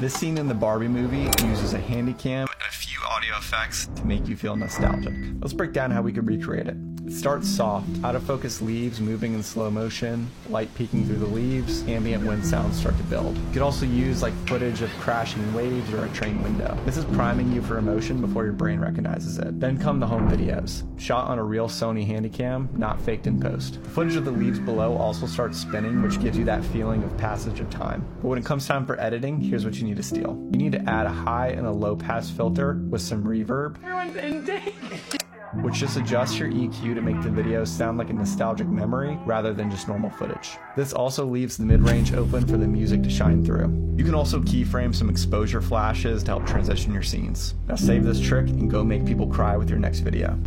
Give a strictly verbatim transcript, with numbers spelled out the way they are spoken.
This scene in the Barbie movie uses a handy cam and a few audio effects to make you feel nostalgic. Let's break down how we could recreate it. It starts soft, out of focus leaves moving in slow motion, light peeking through the leaves, ambient wind sounds start to build. You could also use like footage of crashing waves or a train window. This is priming you for emotion before your brain recognizes it. Then come the home videos, shot on a real Sony Handycam, not faked in post. The footage of the leaves below also starts spinning, which gives you that feeling of passage of time. But when it comes time for editing, here's what you need to steal. You need to add a high and a low pass filter with some reverb. Everyone's in date. Which just adjusts your E Q to make the video sound like a nostalgic memory rather than just normal footage. This also leaves the mid-range open for the music to shine through. You can also keyframe some exposure flashes to help transition your scenes. Now save this trick and go make people cry with your next video.